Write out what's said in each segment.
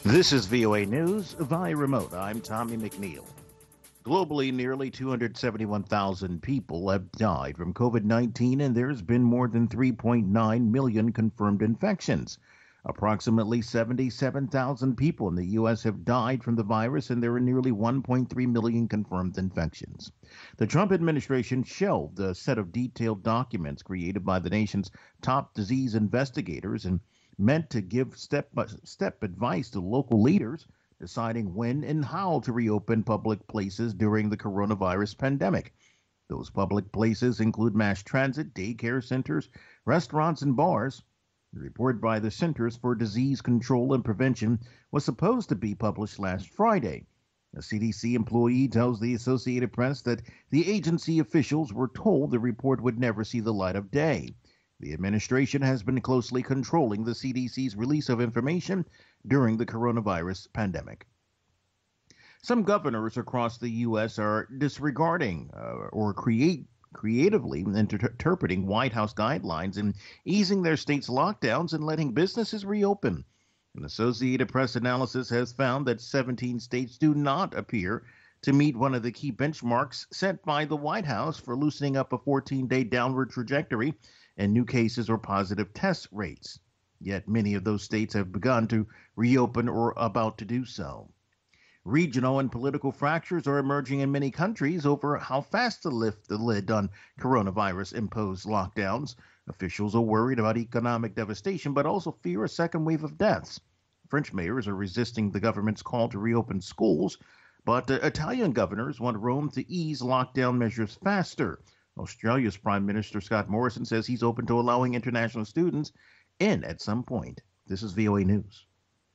This is VOA News via remote. I'm Tommy McNeil. Globally, nearly 271,000 people have died from COVID 19, and there's been more than 3.9 million confirmed infections. Approximately 77,000 people in the U.S. have died from the virus, and there are nearly 1.3 million confirmed infections. The Trump administration shelved a set of detailed documents created by the nation's top disease investigators and meant to give step advice to local leaders deciding when and how to reopen public places during the coronavirus pandemic. Those public places include mass transit, daycare centers, restaurants, and bars. The report by the Centers for Disease Control and Prevention was supposed to be published last Friday. A CDC employee tells the Associated Press that the agency officials were told the report would never see the light of day. The administration has been closely controlling the CDC's release of information during the coronavirus pandemic. Some governors across the U.S. are disregarding or creatively interpreting White House guidelines and easing their state's lockdowns and letting businesses reopen. An Associated Press analysis has found that 17 states do not appear to meet one of the key benchmarks set by the White House for loosening up a 14-day downward trajectory in new cases or positive test rates. Yet many of those states have begun to reopen or about to do so. Regional and political fractures are emerging in many countries over how fast to lift the lid on coronavirus-imposed lockdowns. Officials are worried about economic devastation, but also fear a second wave of deaths. French mayors are resisting the government's call to reopen schools, but Italian governors want Rome to ease lockdown measures faster. Australia's Prime Minister Scott Morrison says he's open to allowing international students in at some point. This is VOA News.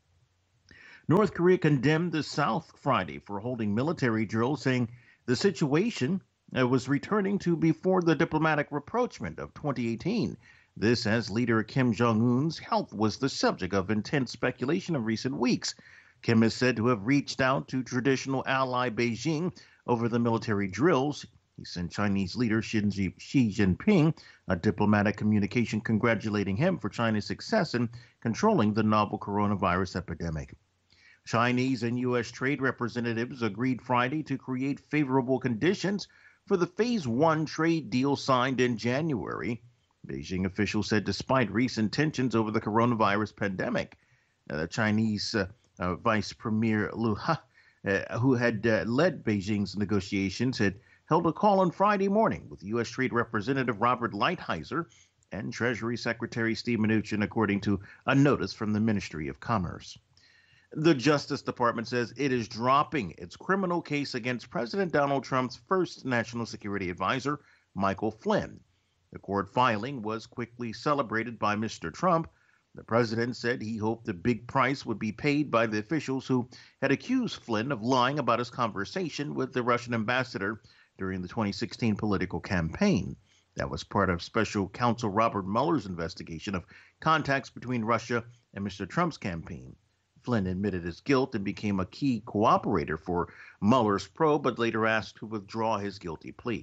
North Korea condemned the South Friday for holding military drills, saying the situation was returning to before the diplomatic rapprochement of 2018. This as leader Kim Jong-un's health was the subject of intense speculation in recent weeks. Kim is said to have reached out to traditional ally Beijing over the military drills. He sent Chinese leader Xi Jinping a diplomatic communication congratulating him for China's success in controlling the novel coronavirus epidemic. Chinese and U.S. trade representatives agreed Friday to create favorable conditions for the Phase 1 trade deal signed in January. Beijing officials said despite recent tensions over the coronavirus pandemic, the Chinese Vice Premier Liu He, who had led Beijing's negotiations, had held a call on Friday morning with U.S. Trade Representative Robert Lighthizer and Treasury Secretary Steve Mnuchin, according to a notice from the Ministry of Commerce. The Justice Department says it is dropping its criminal case against President Donald Trump's first national security advisor, Michael Flynn. The court filing was quickly celebrated by Mr. Trump. The president said he hoped the big price would be paid by the officials who had accused Flynn of lying about his conversation with the Russian ambassador during the 2016 political campaign. That was part of special counsel Robert Mueller's investigation of contacts between Russia and Mr. Trump's campaign. Flynn admitted his guilt and became a key cooperator for Mueller's probe, but later asked to withdraw his guilty plea.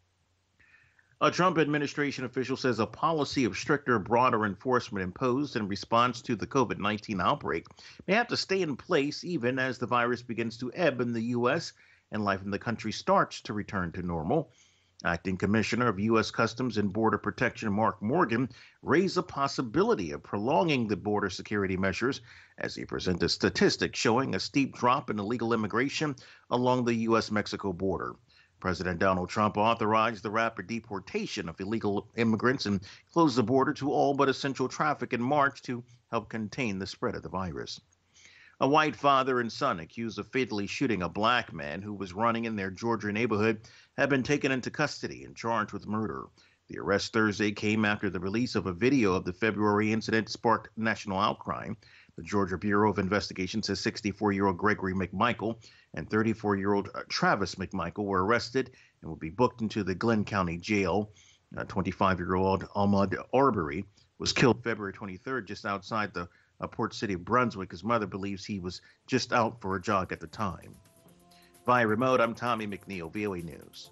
A Trump administration official says a policy of stricter, broader enforcement imposed in response to the COVID-19 outbreak may have to stay in place even as the virus begins to ebb in the U.S. and life in the country starts to return to normal. Acting Commissioner of U.S. Customs and Border Protection Mark Morgan raised the possibility of prolonging the border security measures as he presented statistics showing a steep drop in illegal immigration along the U.S.-Mexico border. President Donald Trump authorized the rapid deportation of illegal immigrants and closed the border to all but essential traffic in March to help contain the spread of the virus. A white father and son accused of fatally shooting a black man who was running in their Georgia neighborhood have been taken into custody and charged with murder. The arrest Thursday came after the release of a video of the February incident sparked national outcry. The Georgia Bureau of Investigation says 64-year-old Gregory McMichael and 34-year-old Travis McMichael were arrested and will be booked into the Glenn County Jail. 25-year-old Ahmaud Arbery was killed February 23rd just outside the Port City of Brunswick. His mother believes he was just out for a jog at the time. Via remote, I'm Tommy McNeil, VOA News.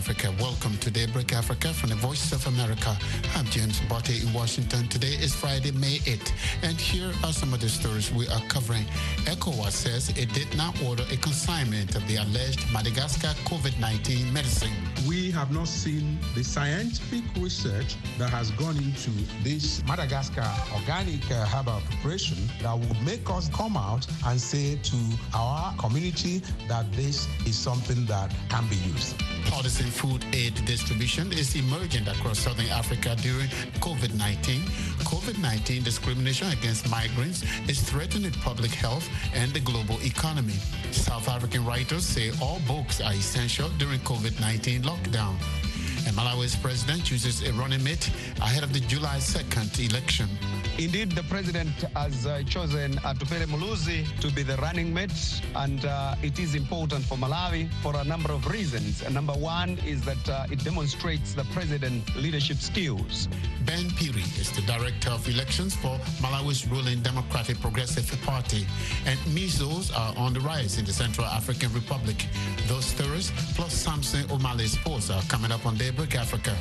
Africa. Welcome to Daybreak Africa from the Voice of America. I'm James Botte in Washington. Today is Friday, May 8th, and here are some of the stories we are covering. ECOWAS says it did not order a consignment of the alleged Madagascar COVID-19 medicine. We have not seen the scientific research that has gone into this Madagascar organic herbal preparation that would make us come out and say to our community that this is something that can be used. Partisan food aid distribution is emerging across Southern Africa during COVID-19. COVID-19 discrimination against migrants is threatening public health and the global economy. South African writers say all books are essential during COVID-19 lockdown. And Malawi's president chooses a running mate ahead of the July 2nd election. Indeed, the president has chosen Tupele Muluzi to be the running mate, and it is important for Malawi for a number of reasons. Number one is that it demonstrates the president's leadership skills. Ben Piri is the director of elections for Malawi's ruling Democratic Progressive Party, and measles are on the rise in the Central African Republic. Those stories, plus Samson O'Malley's sports, are coming up on Daybreak Africa.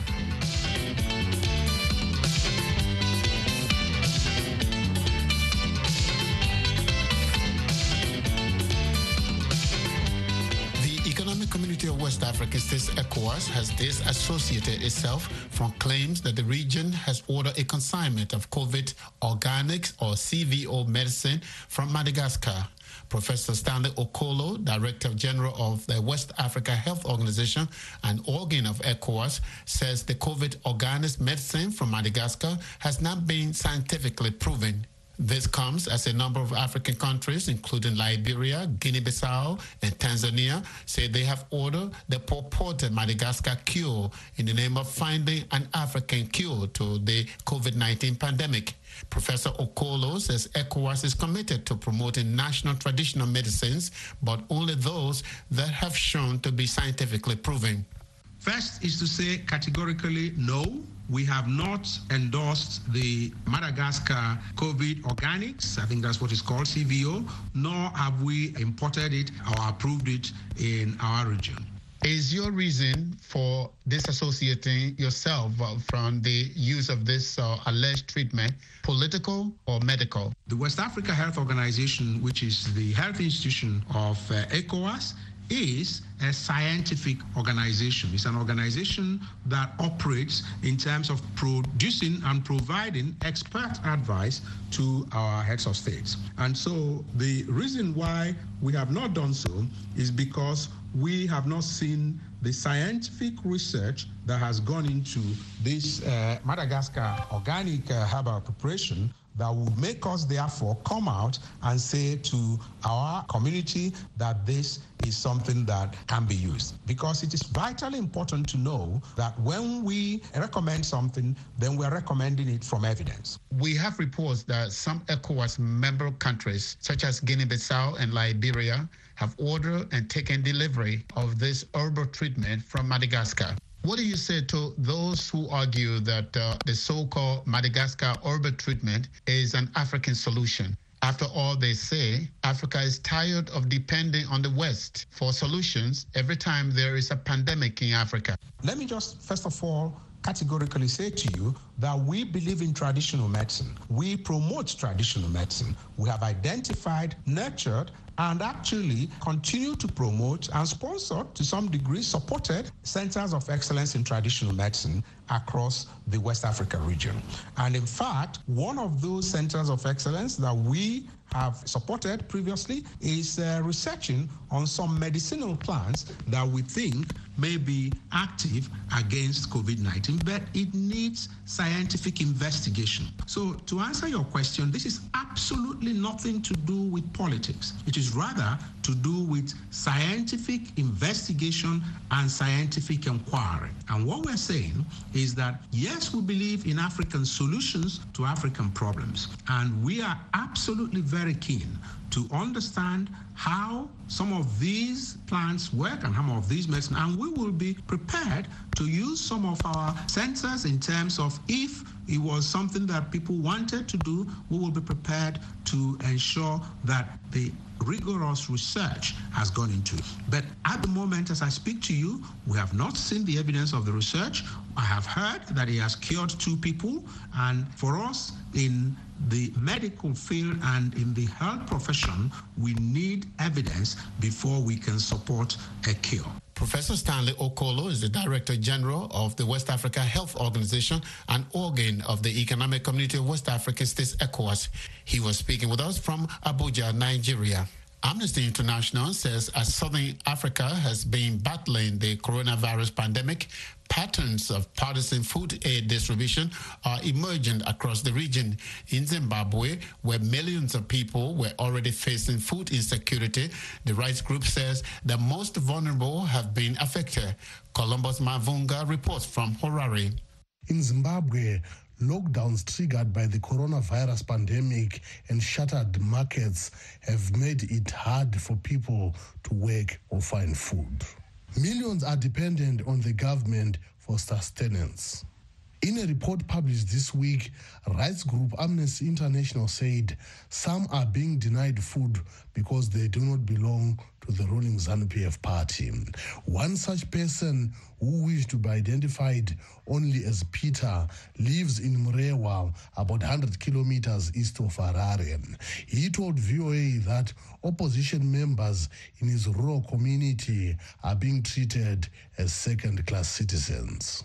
Community of West African States, ECOWAS, has disassociated itself from claims that the region has ordered a consignment of COVID organics or CVO medicine from Madagascar. Professor Stanley Okolo, Director General of the West Africa Health Organization and organ of ECOWAS, says the COVID organic medicine from Madagascar has not been scientifically proven. This comes as a number of African countries, including Liberia, Guinea-Bissau, and Tanzania, say they have ordered the purported Madagascar cure in the name of finding an African cure to the COVID-19 pandemic. Professor Okolo says ECOWAS is committed to promoting national traditional medicines, but only those that have shown to be scientifically proven. First is to say categorically no. We have not endorsed the Madagascar COVID organics. I think that's what it's called, CVO, nor have we imported it or approved it in our region. Is your reason for disassociating yourself from the use of this alleged treatment political or medical? The West Africa Health Organization, which is the health institution of ECOWAS, is a scientific organization. It's an organization that operates in terms of producing and providing expert advice to our heads of states. And so the reason why we have not done so is because we have not seen the scientific research that has gone into this Madagascar organic herbal preparation that would make us therefore come out and say to our community that this is something that can be used. Because it is vitally important to know that when we recommend something, then we're recommending it from evidence. We have reports that some ECOWAS member countries, such as Guinea-Bissau and Liberia, have ordered and taken delivery of this herbal treatment from Madagascar. What do you say to those who argue that the so-called Madagascar herbal treatment is an African solution? After all, they say Africa is tired of depending on the West for solutions every time there is a pandemic in Africa. Let me just, first of all, categorically say to you that we believe in traditional medicine. We promote traditional medicine. We have identified, nurtured, and actually continue to promote and sponsor, to some degree, supported centers of excellence in traditional medicine across the West Africa region. And in fact, one of those centers of excellence that we have supported previously is researching on some medicinal plants that we think may be active against COVID-19, but it needs scientific investigation. So to answer your question, this is absolutely nothing to do with politics. It is rather to do with scientific investigation and scientific inquiry. And what we're saying is that, yes, we believe in African solutions to African problems, and we are absolutely very keen to understand how some of these plants work and how of these medicine, and we will be prepared to use some of our sensors in terms of if it was something that people wanted to do, we will be prepared to ensure that the rigorous research has gone into it. But at the moment, as I speak to you, we have not seen the evidence of the research. I have heard that he has cured 2 people, and for us in the medical field and in the health profession, we need evidence before we can support a cure. Professor Stanley Okolo is the Director General of the West Africa Health Organization, an organ of the Economic Community of West African States, ECOWAS. He was speaking with us from Abuja, Nigeria. Amnesty International says as Southern Africa has been battling the coronavirus pandemic, patterns of partisan food aid distribution are emerging across the region. In Zimbabwe, where millions of people were already facing food insecurity, the rights group says the most vulnerable have been affected. Columbus Mavunga reports from Harare. In Zimbabwe, lockdowns triggered by the coronavirus pandemic and shuttered markets have made it hard for people to work or find food. Millions are dependent on the government for sustenance. In a report published this week, rights group Amnesty International said some are being denied food because they do not belong to the ruling ZANU-PF party. One such person who wished to be identified only as Peter lives in Murewa, about 100 kilometers east of Harare. He told VOA that opposition members in his rural community are being treated as second-class citizens.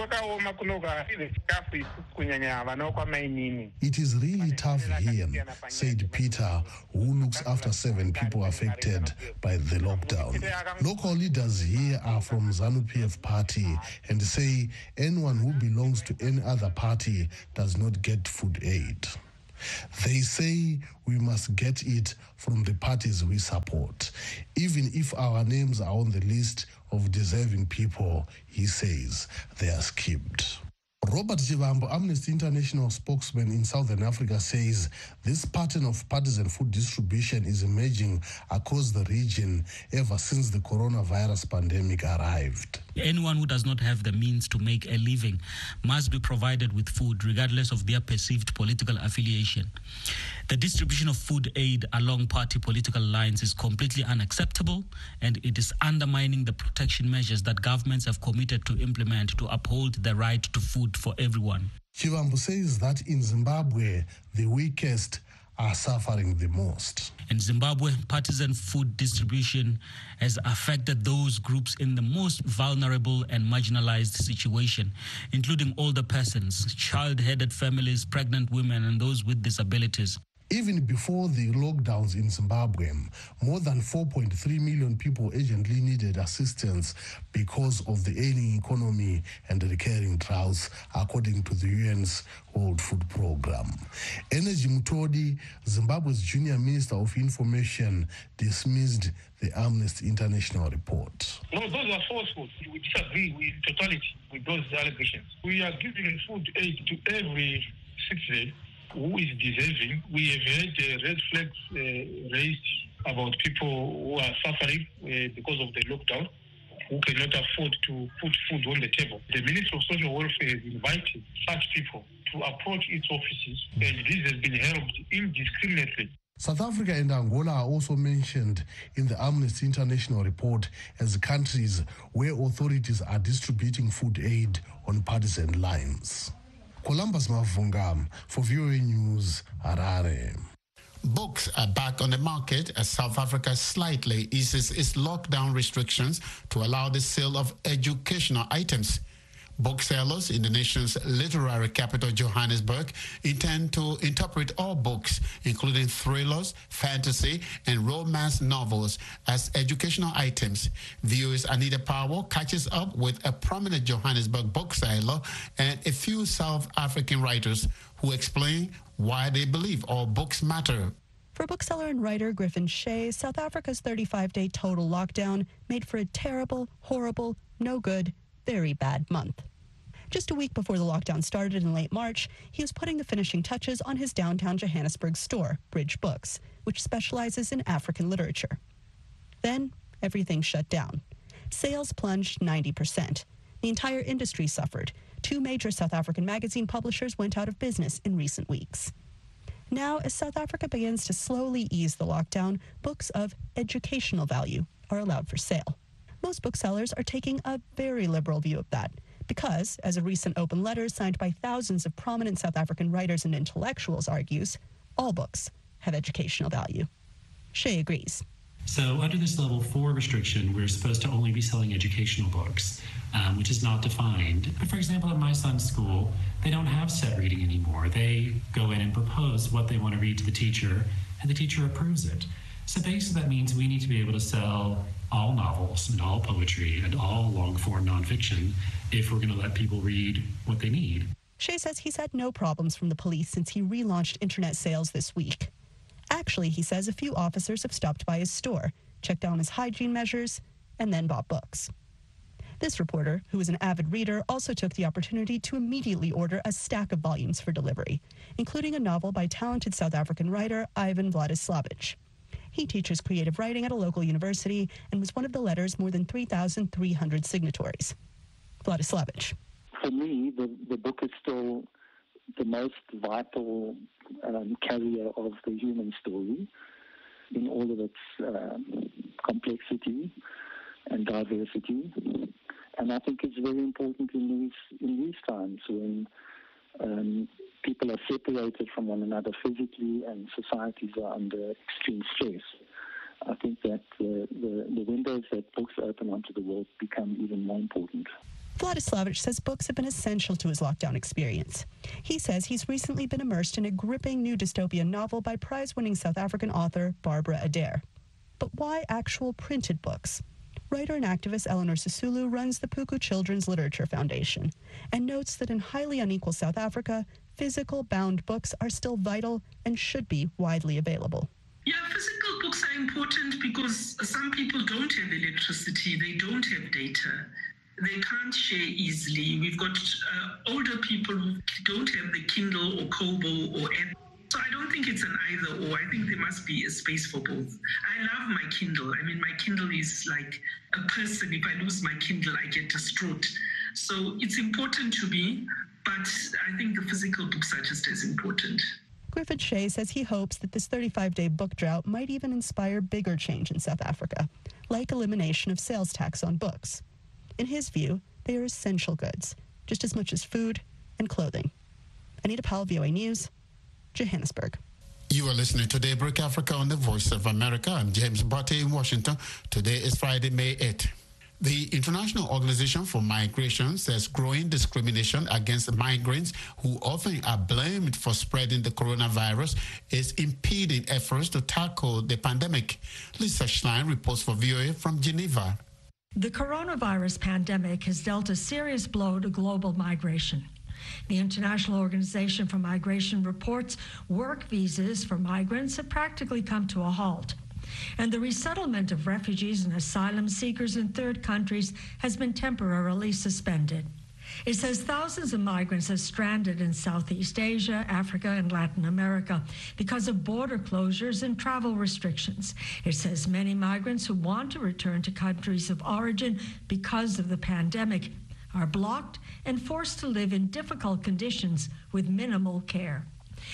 It is really tough here, said Peter, who looks after 7 people affected by the lockdown. Local leaders here are from ZANU-PF party and say anyone who belongs to any other party does not get food aid. They say we must get it from the parties we support, even if our names are on the list of deserving people, he says, they are skipped. Robert Chivambo, Amnesty International spokesman in Southern Africa, says this pattern of partisan food distribution is emerging across the region ever since the coronavirus pandemic arrived. Anyone who does not have the means to make a living must be provided with food, regardless of their perceived political affiliation. The distribution of food aid along party political lines is completely unacceptable, and it is undermining the protection measures that governments have committed to implement to uphold the right to food for everyone. Chivambo says that in Zimbabwe, the weakest are suffering the most. In Zimbabwe, partisan food distribution has affected those groups in the most vulnerable and marginalized situation, including older persons, child-headed families, pregnant women, and those with disabilities. Even before the lockdowns in Zimbabwe, more than 4.3 million people urgently needed assistance because of the ailing economy and recurring droughts, according to the UN's World Food Programme. Energy Mutodi, Zimbabwe's junior minister of information, dismissed the Amnesty International report. No, those are falsehood. We disagree with totality with those allegations. We are giving food aid to every citizen who is deserving. We have had red flags raised about people who are suffering because of the lockdown, who cannot afford to put food on the table. The Ministry of Social Welfare has invited such people to approach its offices, and this has been held indiscriminately. South Africa and Angola are also mentioned in the Amnesty International report as countries where authorities are distributing food aid on partisan lines. Columbus Mavunga for VOA News, Harare. Books are back on the market as South Africa slightly eases its lockdown restrictions to allow the sale of educational items. Booksellers in the nation's literary capital, Johannesburg, intend to interpret all books, including thrillers, fantasy, and romance novels, as educational items. VOA's Anita Powell catches up with a prominent Johannesburg bookseller and a few South African writers who explain why they believe all books matter. For bookseller and writer Griffin Shea, South Africa's 35-day total lockdown made for a terrible, horrible, no good, very bad month. Just a week before the lockdown started in late March, he was putting the finishing touches on his downtown Johannesburg store, Bridge Books, which specializes in African literature. Then, everything shut down. Sales plunged 90%. The entire industry suffered. 2 major South African magazine publishers went out of business in recent weeks. Now, as South Africa begins to slowly ease the lockdown, books of educational value are allowed for sale. Most booksellers are taking a very liberal view of that because, as a recent open letter signed by thousands of prominent South African writers and intellectuals argues, all books have educational value. Shay agrees. So under this level 4 restriction, we're supposed to only be selling educational books, which is not defined. But for example, at my son's school, they don't have set reading anymore. They go in and propose what they want to read to the teacher, and the teacher approves it. So basically that means we need to be able to sell all novels and all poetry and all long-form nonfiction if we're going to let people read what they need. Shay says he's had no problems from the police since he relaunched internet sales this week. Actually, he says a few officers have stopped by his store, checked down his hygiene measures, and then bought books. This reporter, who is an avid reader, also took the opportunity to immediately order a stack of volumes for delivery, including a novel by talented South African writer Ivan Vladislavich. He teaches creative writing at a local university and was one of the letter's more than 3,300 signatories. Vladislavich. For me, the book is still the most vital carrier of the human story in all of its complexity and diversity. And I think it's very important in these times when people are separated from one another physically and societies are under extreme stress. I think that the windows that books open onto the world become even more important. Vladislavich says books have been essential to his lockdown experience. He says he's recently been immersed in a gripping new dystopian novel by prize-winning South African author Barbara Adair. But why actual printed books? Writer and activist Eleanor Sisulu runs the Puku Children's Literature Foundation and notes that in highly unequal South Africa, physical bound books are still vital and should be widely available. Yeah, physical books are important because some people don't have electricity, they don't have data. They can't share easily. We've got older people who don't have the Kindle or Kobo or Apple. So I don't think it's an either or. I think there must be a space for both. I love my Kindle. I mean, my Kindle is like a person. If I lose my Kindle, I get distraught. So it's important to me, but I think the physical books are just as important. Griffin Shay says he hopes that this 35-day book drought might even inspire bigger change in South Africa, like elimination of sales tax on books. In his view, they are essential goods, just as much as food and clothing. Anita Powell, VOA News, Johannesburg. You are listening to Daybreak Africa on the Voice of America. I'm James Botte in Washington. Today is Friday, May 8th. The International Organization for Migration says growing discrimination against migrants who often are blamed for spreading the coronavirus is impeding efforts to tackle the pandemic. Lisa Schlein reports for VOA from Geneva. The coronavirus pandemic has dealt a serious blow to global migration. The International Organization for Migration reports work visas for migrants have practically come to a halt, and the resettlement of refugees and asylum seekers in third countries has been temporarily suspended. It says thousands of migrants have stranded in Southeast Asia, Africa, and Latin America because of border closures and travel restrictions. It says many migrants who want to return to countries of origin because of the pandemic are blocked and forced to live in difficult conditions with minimal care.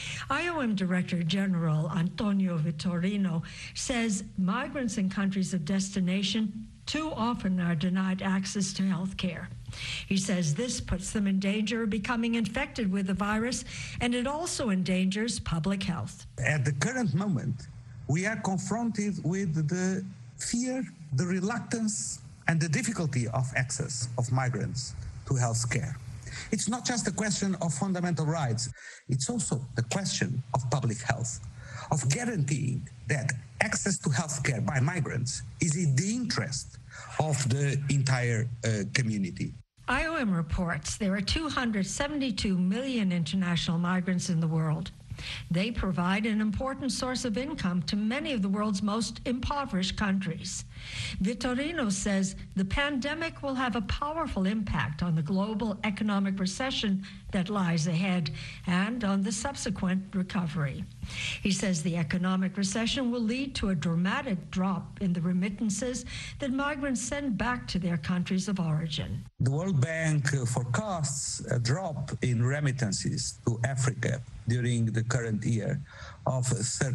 IOM Director General Antonio Vitorino says migrants in countries of destination too often are denied access to health care. He says this puts them in danger of becoming infected with the virus, and it also endangers public health. At the current moment, we are confronted with the fear, the reluctance, and the difficulty of access of migrants to health care. It's not just a question of fundamental rights, it's also the question of public health, of guaranteeing that access to health care by migrants is in the interest of the entire community. IOM reports there are 272 million international migrants in the world. They provide an important source of income to many of the world's most impoverished countries. Vitorino says the pandemic will have a powerful impact on the global economic recession that lies ahead and on the subsequent recovery. He says the economic recession will lead to a dramatic drop in the remittances that migrants send back to their countries of origin. The World Bank forecasts a drop in remittances to Africa during the current year of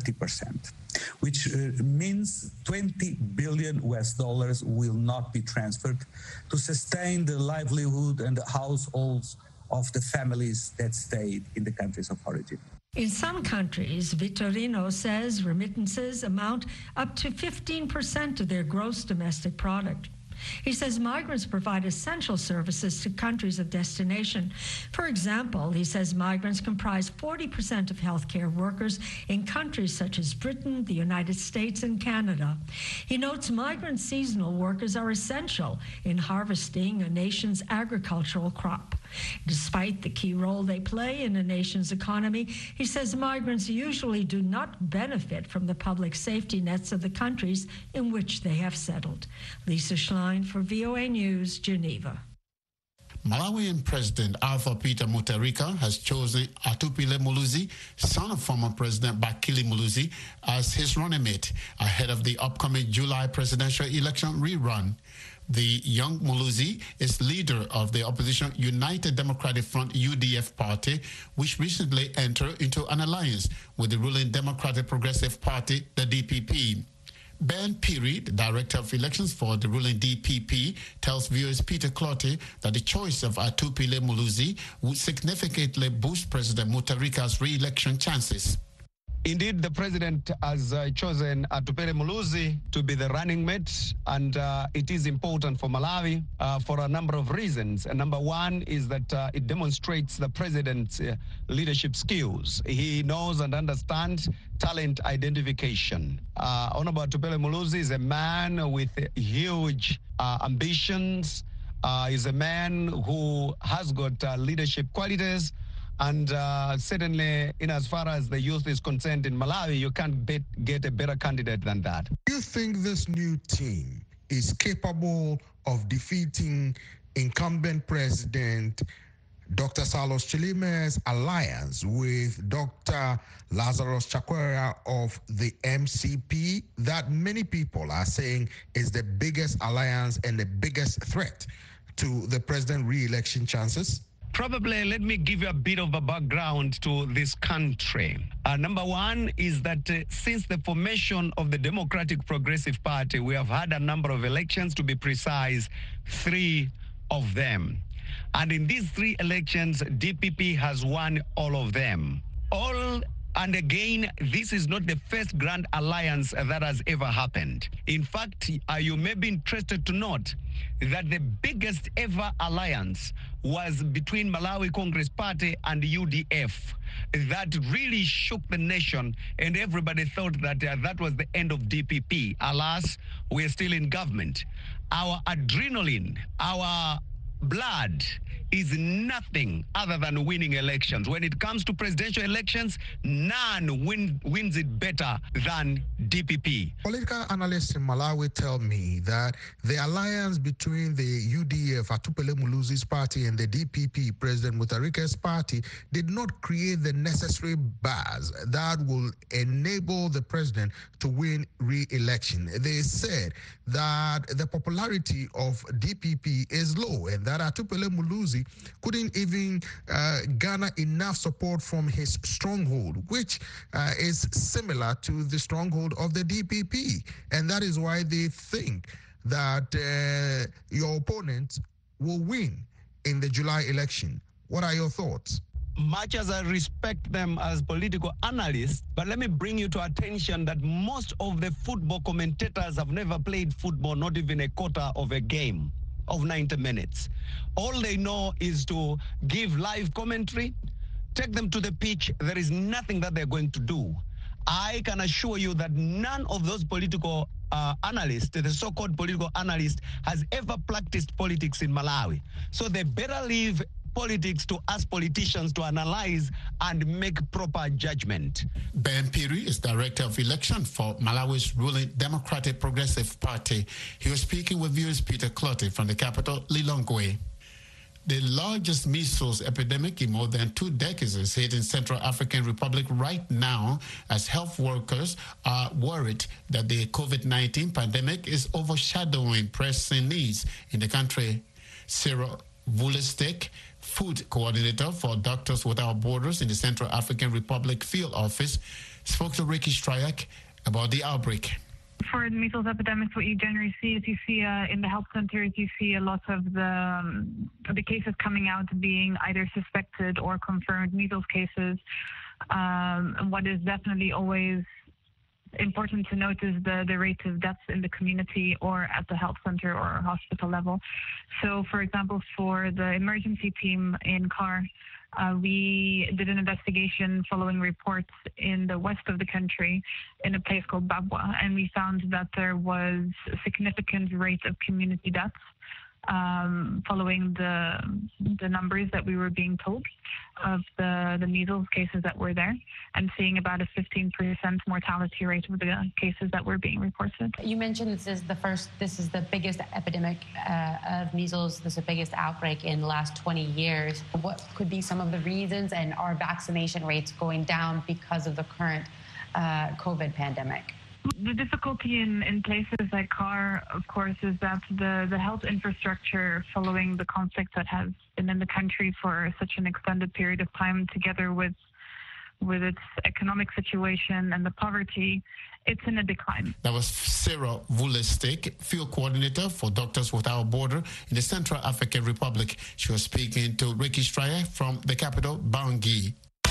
30%, which means $20 billion will not be transferred to sustain the livelihood and the households of the families that stayed in the countries of origin. In some countries, Vitorino says remittances amount up to 15% of their gross domestic product. He says migrants provide essential services to countries of destination. For example, he says migrants comprise 40% of healthcare workers in countries such as Britain, the United States, and Canada. He notes migrant seasonal workers are essential in harvesting a nation's agricultural crop. Despite the key role they play in a nation's economy, he says migrants usually do not benefit from the public safety nets of the countries in which they have settled. Lisa Schlein for VOA News, Geneva. Malawian President Alpha Peter Mutharika has chosen Atupile Muluzi, son of former President Bakili Muluzi, as his running mate ahead of the upcoming July presidential election rerun. The young Muluzi is leader of the opposition United Democratic Front UDF party, which recently entered into an alliance with the ruling Democratic Progressive Party, the DPP. Ben Piri, the director of elections for the ruling DPP, tells viewers Peter Clottey that the choice of Atupile Muluzi would significantly boost President Mutharika's re-election chances. Indeed, the president has chosen Atupile Muluzi to be the running mate, and it is important for Malawi for a number of reasons. Number one is that it demonstrates the president's leadership skills. He knows and understands talent identification. Honorable Atupile Muluzi is a man with huge ambitions. He's a man who has got leadership qualities. And certainly, in as far as the youth is concerned in Malawi, you can't get a better candidate than that. Do you think this new team is capable of defeating incumbent President Dr. Saulos Chilime's alliance with Dr. Lazarus Chakwera of the MCP that many people are saying is the biggest alliance and the biggest threat to the president re-election chances? Probably let me give you a bit of a background to this country. Number one is that since the formation of the Democratic Progressive Party, we have had a number of elections, to be precise, 3 of them. And in these 3 elections, DPP has won all of them. And again, this is not the first grand alliance that has ever happened. In fact, you may be interested to note that the biggest ever alliance was between Malawi Congress Party and UDF. That really shook the nation, and everybody thought that that was the end of DPP. Alas, we're still in government. Our adrenaline, our blood is nothing other than winning elections. When it comes to presidential elections, none wins it better than DPP. Political analysts in Malawi tell me that the alliance between the UDF, Atupile Muluzi's party, and the DPP, President Mutharika's party, did not create the necessary buzz that will enable the president to win re-election. They said that the popularity of DPP is low and that Atupile Muluzi couldn't even garner enough support from his stronghold, which is similar to the stronghold of the DPP. And that is why they think that your opponent will win in the July election. What are your thoughts? Much as I respect them as political analysts, but let me bring you to attention that most of the football commentators have never played football, not even a quarter of a game of 90 minutes. All they know is to give live commentary, take them to the pitch. There is nothing that they're going to do. I can assure you that none of those political analysts, the so-called political analysts, has ever practiced politics in Malawi. So they better leave politics to us politicians to analyze and make proper judgment. Ben Piri is Director of Election for Malawi's ruling Democratic Progressive Party. He was speaking with viewers Peter Clottey from the capital, Lilongwe. The largest measles epidemic in more than 2 decades is hitting Central African Republic right now, as health workers are worried that the COVID-19 pandemic is overshadowing pressing needs in the country. Cyril Vulestek, food coordinator for Doctors Without Borders in the Central African Republic field office, spoke to Ricky Stryak about the outbreak. For the measles epidemics, what you generally see is you see in the health centers, you see a lot of the cases coming out being either suspected or confirmed measles cases. What is definitely always important to note is the rate of deaths in the community or at the health center or hospital level. So, for example, for the emergency team in CAR, we did an investigation following reports in the west of the country in a place called Babwa, and we found that there was a significant rate of community deaths following the numbers that we were being told of the measles cases that were there, and seeing about a 15% mortality rate of the cases that were being reported. You mentioned this is the biggest epidemic of measles. This is the biggest outbreak in the last 20 years. What could be some of the reasons, and are vaccination rates going down because of the current COVID pandemic? The difficulty in places like CAR, of course, is that the health infrastructure following the conflict that has been in the country for such an extended period of time, together with its economic situation and the poverty, it's in a decline. That was Cyril Vulestek, field coordinator for Doctors Without Borders in the Central African Republic. She was speaking to Ricky Stryer from the capital, Bangui.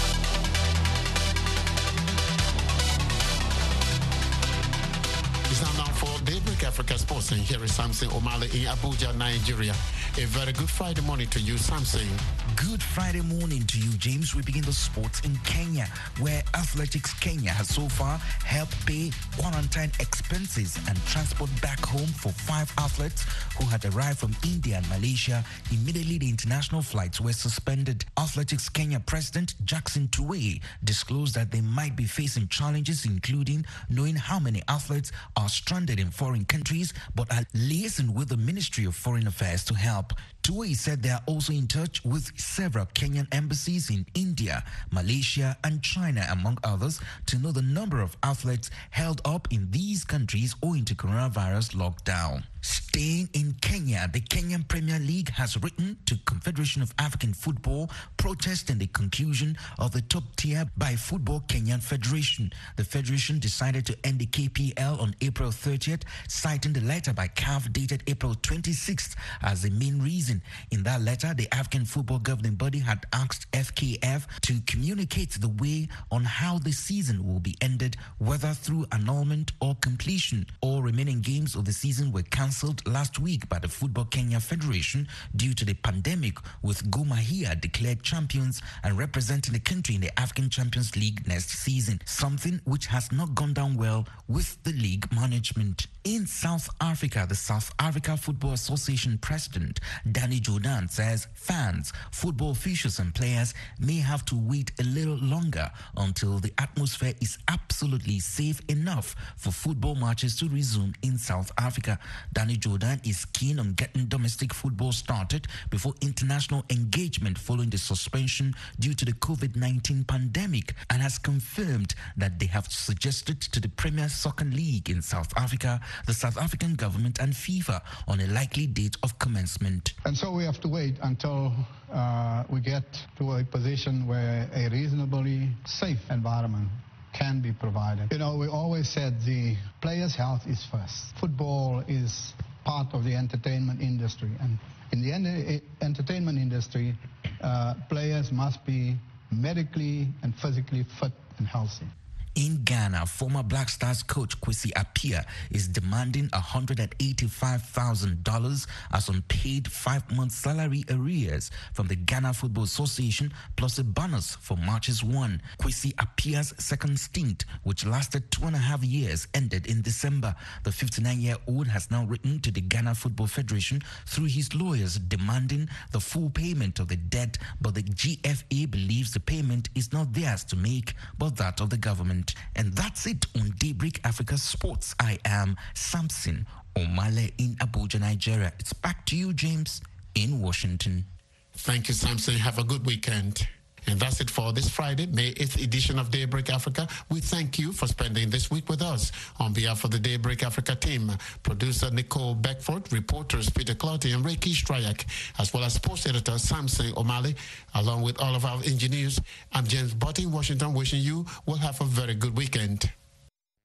It's now for Daybreak Africa Sports, and here is Samson Omale in Abuja, Nigeria. A very good Friday morning to you, Samson. Good Friday morning to you, James. We begin the sports in Kenya, where Athletics Kenya has so far helped pay quarantine expenses and transport back home for 5 athletes who had arrived from India and Malaysia. Immediately, the international flights were suspended. Athletics Kenya President Jackson Tuwei disclosed that they might be facing challenges, including knowing how many athletes are stranded in foreign countries, but are liaising with the Ministry of Foreign Affairs to help. Tuwei said they are also in touch with several Kenyan embassies in India, Malaysia, and China, among others, to know the number of athletes held up in these countries owing to coronavirus lockdown. Staying in Kenya, the Kenyan Premier League has written to Confederation of African Football protesting the conclusion of the top tier by Football Kenyan Federation. The federation decided to end the KPL on April 30th, citing the letter by CAF dated April 26th as the main reason. In that letter, the African Football Governing Body had asked FKF to communicate the way on how the season will be ended, whether through annulment or completion. All remaining games of the season were cancelled last week by the Football Kenya Federation due to the pandemic, with Gor Mahia declared champions and representing the country in the African Champions League next season, something which has not gone down well with the league management. In South Africa, the South Africa Football Association President Danny Jordan says fans, football officials and players may have to wait a little longer until the atmosphere is absolutely safe enough for football matches to resume in South Africa. Danny Jordan is keen on getting domestic football started before international engagement following the suspension due to the COVID-19 pandemic, and has confirmed that they have suggested to the Premier Soccer League in South Africa, the South African government and FIFA on a likely date of commencement. And so we have to wait until we get to a position where a reasonably safe environment can be provided. You know, we always said the players' health is first. Football is part of the entertainment industry, and in the entertainment industry, players must be medically and physically fit and healthy. In Ghana, former Black Stars coach Kwesi Appiah is demanding $185,000 as unpaid 5-month salary arrears from the Ghana Football Association plus a bonus for March's one. Kwesi Appiah's second stint, which lasted 2.5 years, ended in December. The 59-year-old has now written to the Ghana Football Federation through his lawyers demanding the full payment of the debt, but the GFA believes the payment is not theirs to make, but that of the government. And that's it on Daybreak Africa Sports. I am Samson Omale in Abuja, Nigeria. It's back to you, James, in Washington. Thank you, Samson. Have a good weekend. And that's it for this Friday, May 8th edition of Daybreak Africa. We thank you for spending this week with us. On behalf of the Daybreak Africa team, producer Nicole Beckford, reporters Peter Clouty and Reiki Strayak, as well as sports editor Samson Omale, along with all of our engineers, I'm James Butt in Washington, wishing you will have a very good weekend.